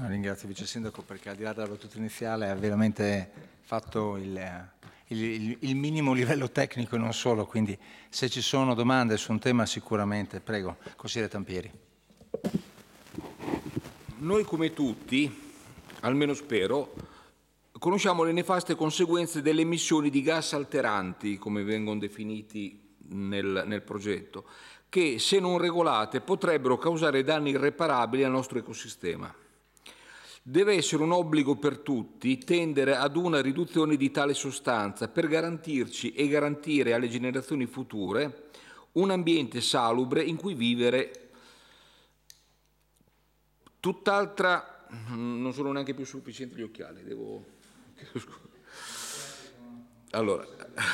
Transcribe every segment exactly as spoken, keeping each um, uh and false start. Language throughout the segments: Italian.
No, ringrazio il Vice Sindaco perché al di là della battuta iniziale ha veramente fatto il, il, il, il minimo livello tecnico e non solo, quindi se ci sono domande su un tema sicuramente, prego, consigliere Tampieri. Noi come tutti, almeno spero, conosciamo le nefaste conseguenze delle emissioni di gas alteranti, come vengono definiti nel, nel progetto, che se non regolate potrebbero causare danni irreparabili al nostro ecosistema. Deve essere un obbligo per tutti tendere ad una riduzione di tale sostanza per garantirci e garantire alle generazioni future un ambiente salubre in cui vivere. Tutt'altra, non sono neanche più sufficienti gli occhiali, devo... Allora,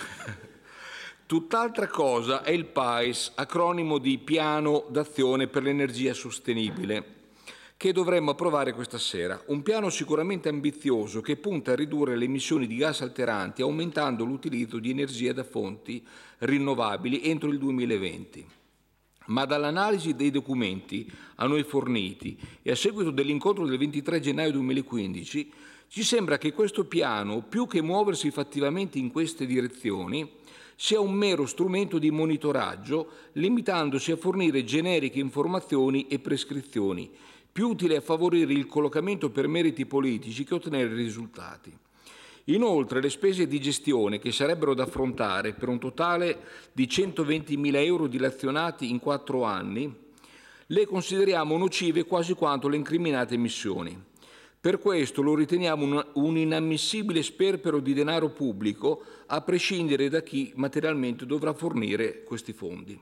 tutt'altra cosa è il P A E S, acronimo di Piano d'Azione per l'Energia Sostenibile, che dovremmo approvare questa sera. Un piano sicuramente ambizioso che punta a ridurre le emissioni di gas alteranti aumentando l'utilizzo di energia da fonti rinnovabili entro il duemilaventi. Ma dall'analisi dei documenti a noi forniti e a seguito dell'incontro del ventitré gennaio duemilaquindici ci sembra che questo piano, più che muoversi fattivamente in queste direzioni, sia un mero strumento di monitoraggio, limitandosi a fornire generiche informazioni e prescrizioni, più utile a favorire il collocamento per meriti politici che ottenere risultati. Inoltre le spese di gestione che sarebbero da affrontare per un totale di centoventimila euro dilazionati in quattro anni le consideriamo nocive quasi quanto le incriminate emissioni. Per questo lo riteniamo un, un inammissibile sperpero di denaro pubblico a prescindere da chi materialmente dovrà fornire questi fondi.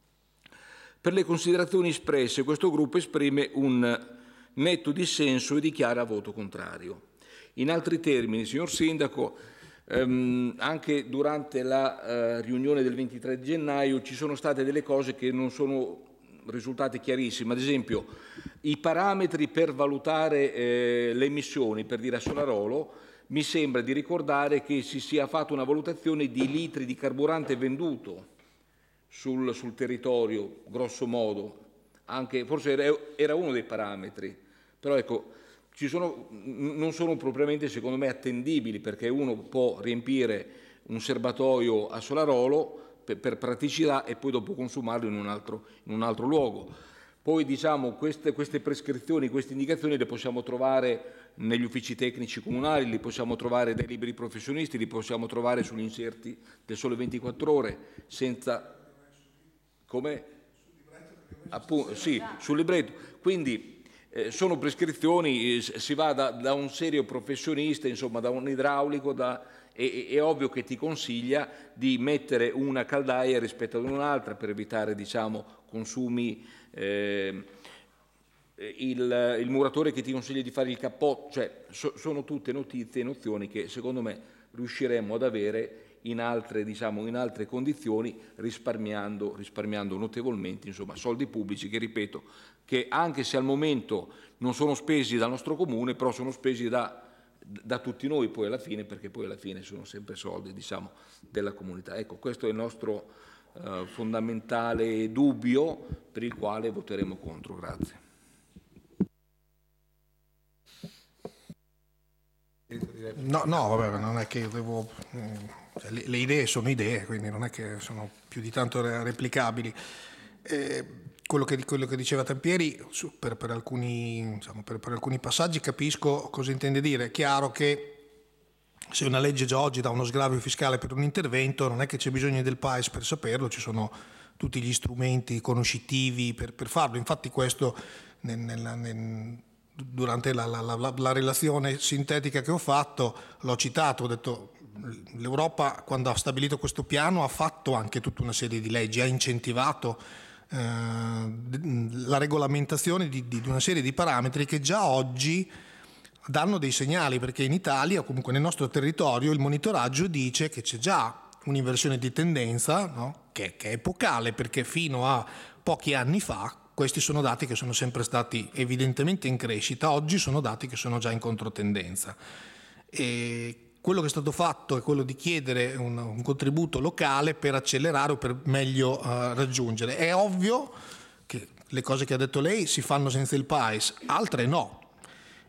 Per le considerazioni espresse questo gruppo esprime un netto dissenso e dichiara voto contrario. In altri termini, signor Sindaco, ehm, anche durante la eh, riunione del ventitré gennaio ci sono state delle cose che non sono risultate chiarissime. Ad esempio, i parametri per valutare eh, le emissioni, per dire a Solarolo, mi sembra di ricordare che si sia fatta una valutazione di litri di carburante venduto sul, sul territorio, grosso modo. Anche, forse era, era uno dei parametri, però ecco, Ci sono, non sono propriamente, secondo me, attendibili, perché uno può riempire un serbatoio a Solarolo per, per praticità e poi dopo consumarlo in un altro, in un altro luogo. Poi diciamo queste, queste prescrizioni, queste indicazioni le possiamo trovare negli uffici tecnici comunali, li possiamo trovare dai liberi professionisti, li possiamo trovare sugli inserti del Sole ventiquattro Ore, senza... come? Appunto, sì, sul libretto. Quindi Eh, sono prescrizioni, eh, si va da, da un serio professionista, insomma da un idraulico, da, e, è ovvio che ti consiglia di mettere una caldaia rispetto ad un'altra per evitare, diciamo, consumi, eh, il, il muratore che ti consiglia di fare il cappotto, cioè so, sono tutte notizie e nozioni che secondo me riusciremmo ad avere in altre, diciamo, in altre condizioni, risparmiando, risparmiando notevolmente, insomma, soldi pubblici che, ripeto, che anche se al momento non sono spesi dal nostro comune, però sono spesi da, da tutti noi poi alla fine, perché poi alla fine sono sempre soldi, diciamo, della comunità. Ecco, questo è il nostro eh, fondamentale dubbio per il quale voteremo contro. Grazie. No, no, vabbè, non è che io devo... Cioè, le, le idee sono idee, quindi non è che sono più di tanto replicabili. Eh, quello, che, quello che diceva Tampieri, su, per, per, alcuni, insomma, per, per alcuni passaggi capisco cosa intende dire. È chiaro che se una legge già oggi dà uno sgravio fiscale per un intervento, non è che c'è bisogno del P A E S per saperlo, ci sono tutti gli strumenti conoscitivi per, per farlo. Infatti questo nel, nel, nel, durante la, la, la, la relazione sintetica che ho fatto l'ho citato, ho detto l'Europa quando ha stabilito questo piano ha fatto anche tutta una serie di leggi, ha incentivato eh, la regolamentazione di, di una serie di parametri che già oggi danno dei segnali, perché in Italia o comunque nel nostro territorio il monitoraggio dice che c'è già un'inversione di tendenza, no? che, che è epocale, perché fino a pochi anni fa questi sono dati che sono sempre stati evidentemente in crescita, oggi sono dati che sono già in controtendenza. E quello che è stato fatto è quello di chiedere un, un contributo locale per accelerare o per meglio uh, raggiungere. È ovvio che le cose che ha detto lei si fanno senza il P A E S, altre no.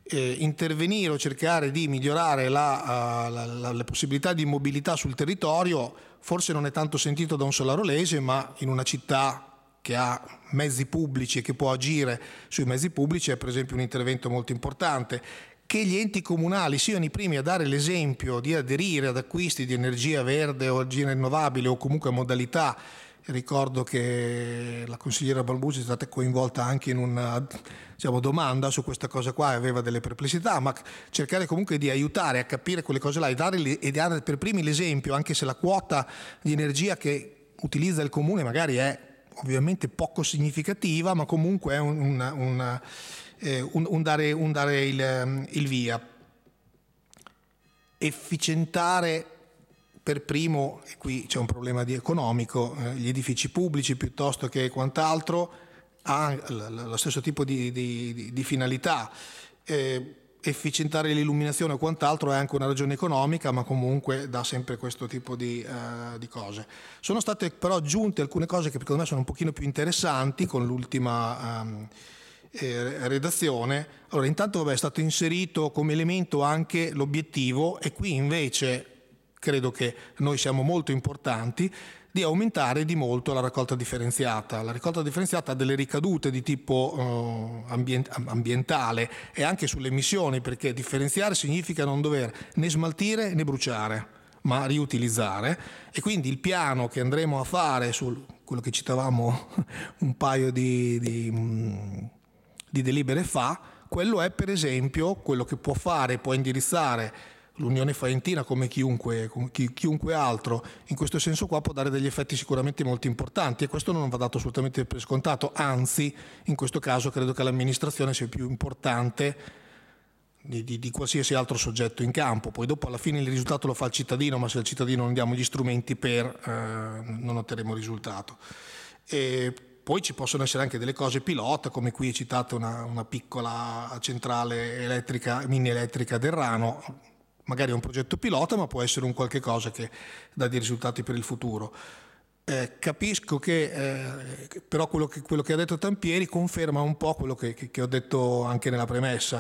eh, intervenire o cercare di migliorare la, uh, la, la, le possibilità di mobilità sul territorio forse non è tanto sentito da un solarolese, ma in una città che ha mezzi pubblici e che può agire sui mezzi pubblici è per esempio un intervento molto importante. Che gli enti comunali siano i primi a dare l'esempio di aderire ad acquisti di energia verde o energia rinnovabile o comunque a modalità. Ricordo che la consigliera Balbucci è stata coinvolta anche in una, diciamo, domanda su questa cosa qua e aveva delle perplessità, ma cercare comunque di aiutare a capire quelle cose là e dare, e dare per primi l'esempio, anche se la quota di energia che utilizza il comune magari è ovviamente poco significativa, ma comunque è un, una, una, eh, un, un dare, un dare il, il via. Efficientare per primo, e qui c'è un problema di economico, eh, gli edifici pubblici piuttosto che quant'altro, ha lo stesso tipo di, di, di finalità. Eh, efficientare l'illuminazione o quant'altro è anche una ragione economica, ma comunque dà sempre questo tipo di, uh, di cose. Sono state però aggiunte alcune cose che secondo me sono un pochino più interessanti con l'ultima um, eh, redazione. Allora, intanto vabbè, è stato inserito come elemento anche l'obiettivo, e qui invece credo che noi siamo molto importanti, di aumentare di molto la raccolta differenziata. La raccolta differenziata ha delle ricadute di tipo uh, ambient- ambientale e anche sulle emissioni, perché differenziare significa non dover né smaltire né bruciare, ma riutilizzare, e quindi il piano che andremo a fare su quello che citavamo un paio di, di, di delibere fa, quello è per esempio quello che può fare, può indirizzare l'Unione Faentina come chiunque, chi, chiunque altro. In questo senso qua può dare degli effetti sicuramente molto importanti, e questo non va dato assolutamente per scontato, anzi in questo caso credo che l'amministrazione sia più importante di, di, di qualsiasi altro soggetto in campo. Poi dopo alla fine il risultato lo fa il cittadino, ma se al cittadino non diamo gli strumenti per eh, non otterremo risultato. E poi ci possono essere anche delle cose pilota, come qui è citata una, una piccola centrale elettrica, mini elettrica del Rano. Magari è un progetto pilota, ma può essere un qualche cosa che dà dei risultati per il futuro. Eh, capisco che eh, però quello che, quello che ha detto Tampieri conferma un po' quello che, che, che ho detto anche nella premessa.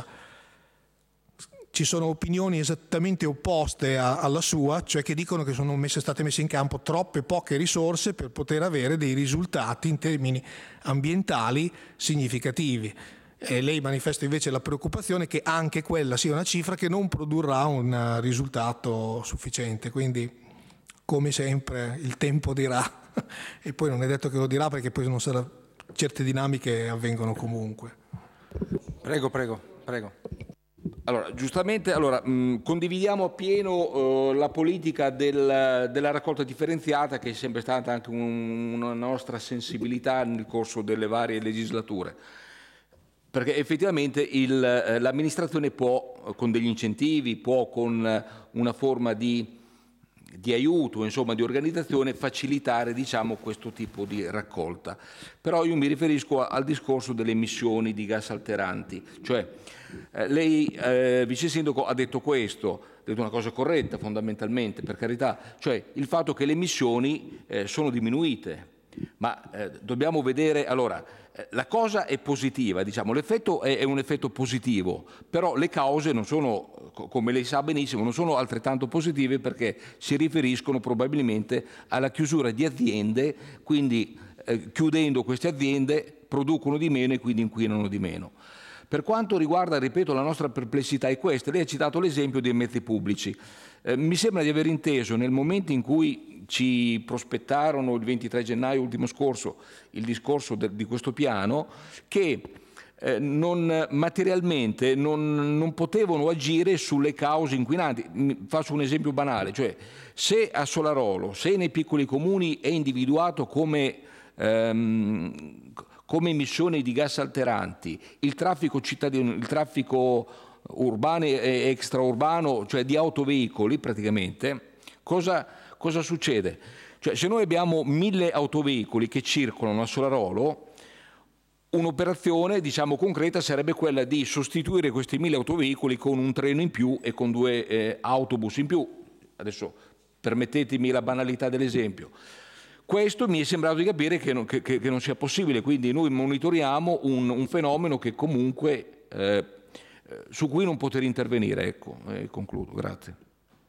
Ci sono opinioni esattamente opposte a, alla sua, cioè che dicono che sono messe, state messe in campo troppe poche risorse per poter avere dei risultati in termini ambientali significativi. E lei manifesta invece la preoccupazione che anche quella sia una cifra che non produrrà un risultato sufficiente, quindi come sempre il tempo dirà e poi non è detto che lo dirà, perché poi non sarà, certe dinamiche avvengono comunque. Prego, prego, prego. Allora, giustamente, allora, mh, condividiamo appieno uh, la politica del, della raccolta differenziata, che è sempre stata anche un, una nostra sensibilità nel corso delle varie legislature. Perché effettivamente il, eh, l'amministrazione può, con degli incentivi, può con eh, una forma di, di aiuto, insomma di organizzazione, facilitare, diciamo, questo tipo di raccolta. Però io mi riferisco a, al discorso delle emissioni di gas alteranti. Cioè, eh, lei, eh, Vice Sindaco, ha detto questo, ha detto una cosa corretta fondamentalmente, per carità, cioè il fatto che le emissioni eh, sono diminuite. Ma eh, dobbiamo vedere, allora, eh, la cosa è positiva, diciamo, l'effetto è, è un effetto positivo, però le cause non sono, come lei sa benissimo, non sono altrettanto positive, perché si riferiscono probabilmente alla chiusura di aziende, quindi eh, chiudendo queste aziende producono di meno e quindi inquinano di meno. Per quanto riguarda, ripeto, la nostra perplessità è questa. Lei ha citato l'esempio dei mezzi pubblici. Eh, mi sembra di aver inteso, nel momento in cui ci prospettarono il ventitré gennaio ultimo scorso il discorso de, di questo piano, che eh, non, materialmente non, non potevano agire sulle cause inquinanti. Faccio un esempio banale, cioè se a Solarolo, se nei piccoli comuni è individuato come ehm, come emissioni di gas alteranti il traffico cittadino, il traffico urbano e extraurbano, cioè di autoveicoli praticamente, cosa, cosa succede? Cioè, se noi abbiamo mille autoveicoli che circolano a Solarolo, un'operazione, diciamo, concreta sarebbe quella di sostituire questi mille autoveicoli con un treno in più e con due eh, autobus in più. Adesso permettetemi la banalità dell'esempio. Questo mi è sembrato di capire che non, che, che non sia possibile, quindi noi monitoriamo un, un fenomeno che comunque eh, su cui non poter intervenire. Ecco, e concludo, grazie.